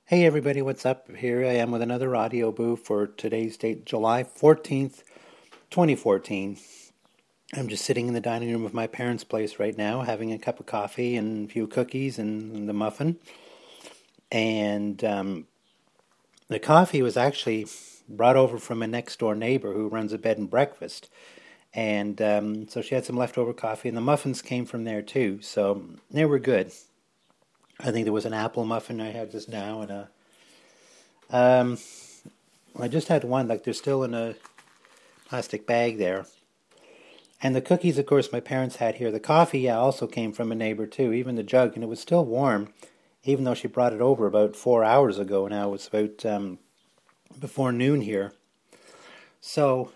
Hey everybody, what's up? Here I am with another audio boo for today's date, July 14th, 2014. I'm just sitting in the dining room of my parents' place right now, having a cup of coffee and a few cookies and the muffin. And the coffee was actually brought over from a next door neighbor who runs a bed and breakfast. And so she had some leftover coffee, and the muffins came from there too. So they were good. I think there was an apple muffin I had just now, and um, I just had one. Like they're still in a plastic bag there. And the cookies, of course, my parents had here. The coffee, yeah, also came from a neighbor too. Even the jug, and it was still warm, even though she brought it over about 4 hours ago. Now it's about before noon here. So,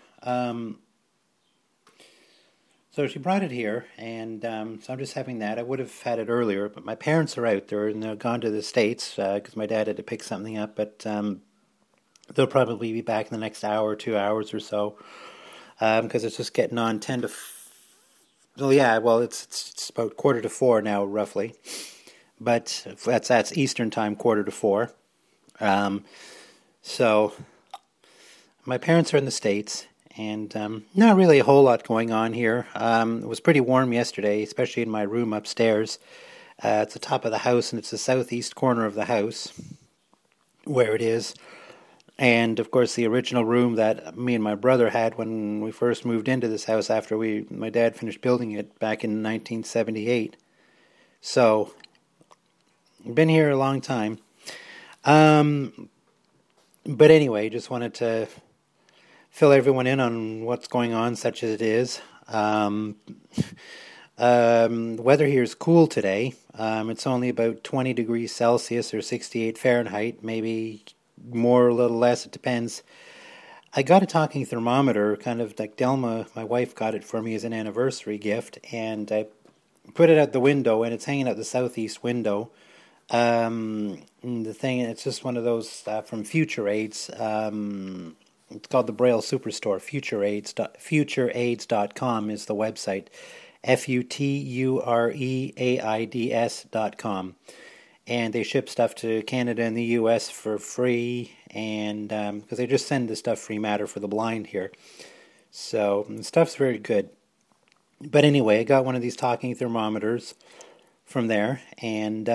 so she brought it here, and so I'm just having that. I would have had it earlier, but my parents are out there and they're gone to the States because my dad had to pick something up. But they'll probably be back in the next hour, 2 hours or so, because it's just getting on 10 to. Well, yeah, well, it's about quarter to four now, roughly. But that's Eastern time, quarter to four. Um, so my parents are in the States, and not really a whole lot going on here. It was pretty warm yesterday, especially in my room upstairs. It's the top of the house, and it's the southeast corner of the house where it is. And of course, the original room that me and my brother had when we first moved into this house after my dad finished building it back in 1978. So, been here a long time. But anyway, just wanted to fill everyone in on what's going on, such as it is. The weather here is cool today. It's only about 20 degrees Celsius or 68 Fahrenheit, maybe more or a little less, it depends. I got a talking thermometer, kind of like Delma, my wife got it for me as an anniversary gift, and I put it out the window, and it's hanging out the southeast window. The thing, it's just one of those from Future Aids. It's called the Braille Superstore. FutureAids.com is the website. FutureAids.com. And they ship stuff to Canada and the U.S. for free, and because they just send the stuff free matter for the blind here. So the stuff's very good. But anyway, I got one of these talking thermometers from there, and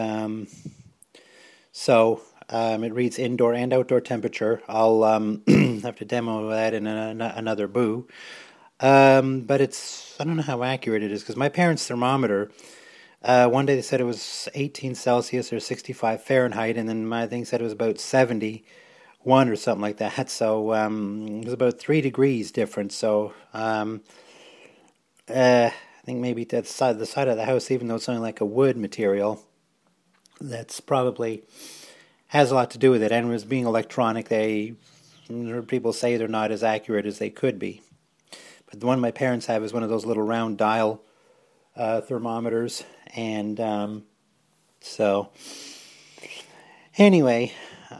it reads indoor and outdoor temperature. I'll have to demo that in another boo. But I don't know how accurate it is, because my parents' thermometer, one day they said it was 18 Celsius or 65 Fahrenheit, and then my thing said it was about 71 or something like that. So it was about 3 degrees difference. So I think maybe the side of the house, even though it's only like a wood material, that's probably has a lot to do with it. And with being electronic, people say they're not as accurate as they could be. But the one my parents have is one of those little round dial thermometers, and so anyway,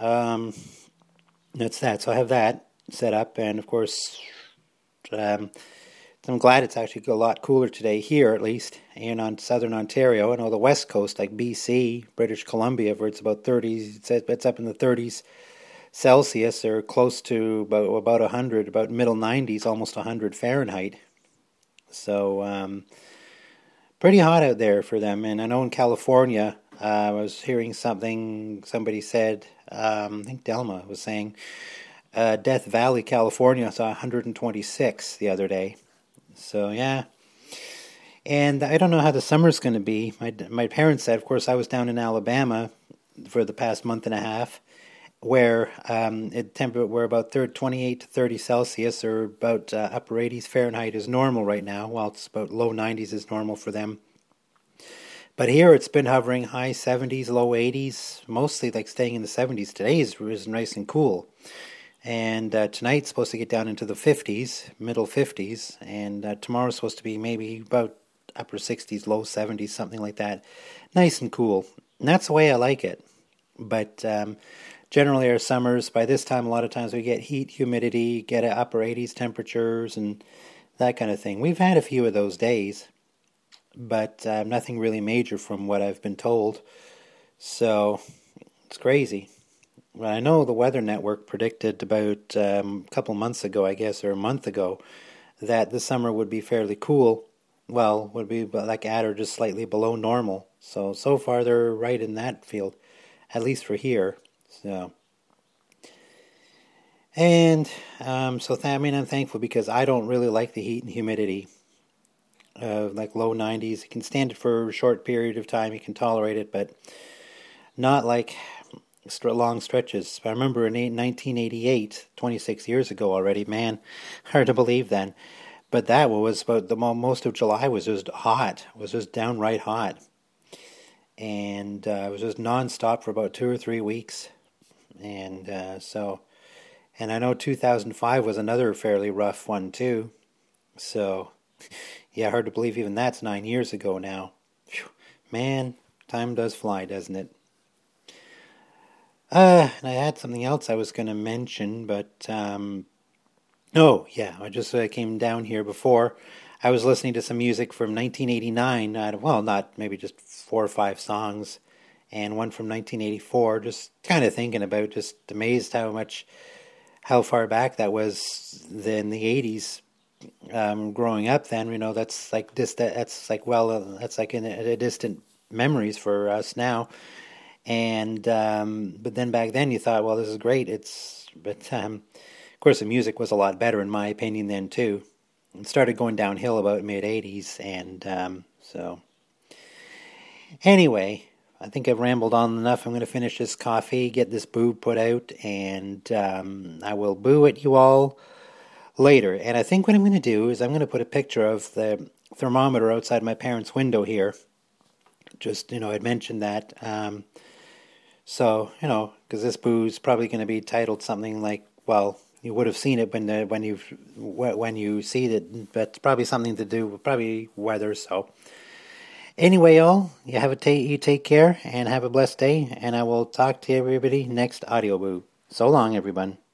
that's that. So I have that set up, and of course, I'm glad it's actually a lot cooler today here, at least, and on southern Ontario. I know the west coast, like BC, British Columbia, where it's about 30s, it's up in the 30s Celsius, or close to about 100, about middle 90s, almost 100 Fahrenheit. So pretty hot out there for them. And I know in California, I was hearing somebody said, I think Delma was saying, Death Valley, California saw 126 the other day. So yeah. And I don't know how the summer's going to be. My parents said, of course, I was down in Alabama for the past month and a half, where we're about 28 to 30 Celsius, or about upper 80s Fahrenheit is normal right now, while it's about low 90s is normal for them. But here it's been hovering high 70s, low 80s, mostly like staying in the 70s. Today is nice and cool. And tonight's supposed to get down into the 50s, middle 50s, and tomorrow's supposed to be maybe about upper 60s, low 70s, something like that. Nice and cool. And that's the way I like it. But generally our summers, by this time, a lot of times we get heat, humidity, get upper 80s temperatures, and that kind of thing. We've had a few of those days, but nothing really major from what I've been told. So it's crazy. Well, I know the Weather Network predicted about a couple months ago, I guess, or a month ago, that the summer would be fairly cool. Well, would be like at or just slightly below normal. So far they're right in that field, at least for here. So, and I'm thankful because I don't really like the heat and humidity. Like low 90s, you can stand it for a short period of time. You can tolerate it, but not like long stretches. I remember in 1988, 26 years ago already, man, hard to believe then. But that was about most of July was just hot. It was just downright hot. And it was just nonstop for about 2 or 3 weeks. And and I know 2005 was another fairly rough one too. So, yeah, hard to believe even that's 9 years ago now. Whew. Man, time does fly, doesn't it? And I had something else I was going to mention, but oh yeah, I just came down here before. I was listening to some music from 1989. Well, not maybe just 4 or 5 songs, and one from 1984. Just kind of thinking about, just amazed how far back that was in the 80s. Growing up, then that's like that's like in a distant memories for us now. And but then back then you thought, well, this is great. Of course the music was a lot better in my opinion then too. It started going downhill about mid '80s, and so anyway, I think I've rambled on enough. I'm going to finish this coffee, get this boo put out, and I will boo at you all later. And I think what I'm going to do is I'm going to put a picture of the thermometer outside my parents' window here. Just I'd mentioned that. So, because this boo's probably going to be titled something like, well, you would have seen it when you see it, but it's probably something to do with probably weather. So, anyway, y'all, you take care and have a blessed day, and I will talk to everybody next audio boo. So long, everyone.